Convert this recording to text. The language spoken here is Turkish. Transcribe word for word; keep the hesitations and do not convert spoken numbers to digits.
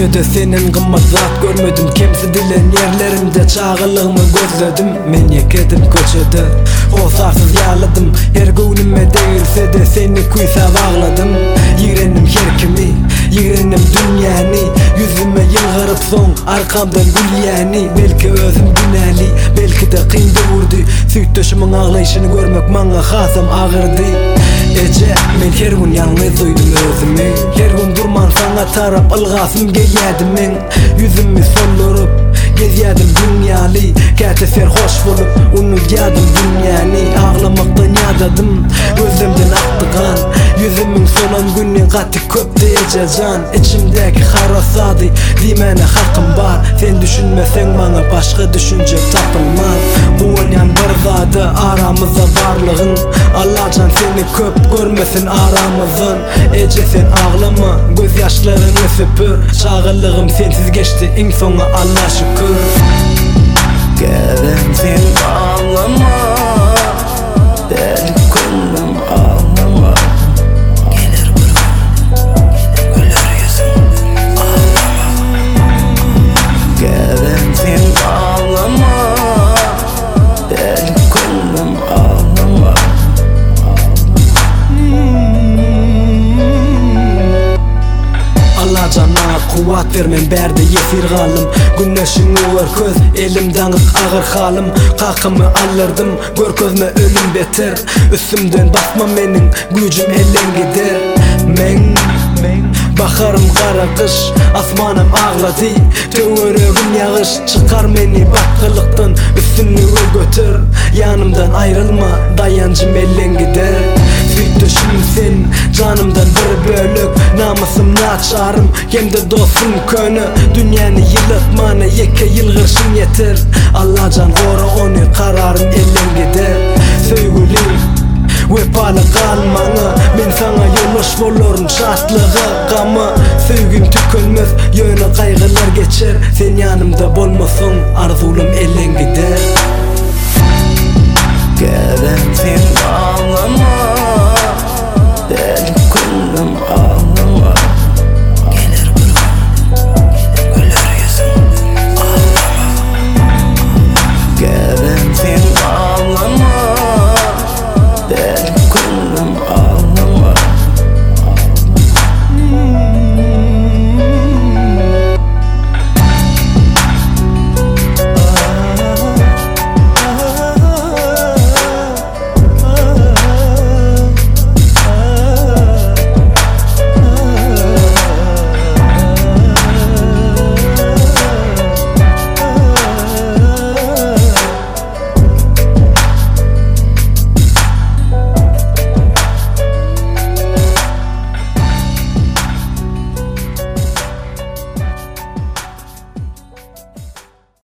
Dünýede senden gymmat zat görmedim. Kemsi dilen yerlerimde çağılığımı gözledim. Men yekedim köçede osarsız yağladım. Her göwnüme değilse de seni kuysa bağladım. Yirenim her kimi, yirenim dünyani. Yüzüme yılgırıp son arkamdan gül yani. Belki özüm günali, belki de kıyımda vurdu. Süýtdeşimin ağlayışını görmek maňa hasam ağırdı. Ece men her gün yalnız duydum özümü. Her gün durman sana tarap ılgasım gelýärdi men. Yüzümü soldurup gezýärdim dünýäli. Käte serhoş bolup unutýardım dünýäni. Ağlamakdan ýadadım, gözümden akdygan. Yüzümün solan günni gaty köpdi ejejan. İçimdäki harasady diýmene hakym bar. Sen düşünmesen maňa başga düşünje tapylmaz. Buňan bir zady aramyzda barlygyn. Allajan seni köp görmesin aramyzdan. Eje sen ağlama, göz ýaşlaryny süpür. Çağıllygym sensiz geçti, iň soňa Allah şükür. Gelin sen ağlama, deli gönlüm ağlama. Gelir bir gün, güler yüzüm ağlama. Gelin sen ağlama, deli gönlüm ağlama. Allah cana kuvat vermen berdi yefir galım. Güneşin uvar köz elimden ağır halım. Kakımı alırdım gör közme ölüm beter. Üstümden bakma menin gücüm ellen gider. Men bakarım kara kış, asmanım ağladı. Töweregim yağış çıkar meni batkılıktan. Üstünü götür, yanımdan ayrılma, dayancım ellen gider. Süýtdeşim sen, canımdan bir bölük. Namusym naçarım, hemde dostum könü. Dünýäni ýylatmana ýeke ýylgyrşyň yeter. Allajan gora ony kararyn ellen gider. Söýgülim wepaly galmaňa, men saňa ýoldaş bolarym şatlygy gamy. Söýgüm tükenmez, ýöne gaýgylar geçer. Sen ýanymda bolmasaň arzulum ellen gider. Gelin sen ağlama,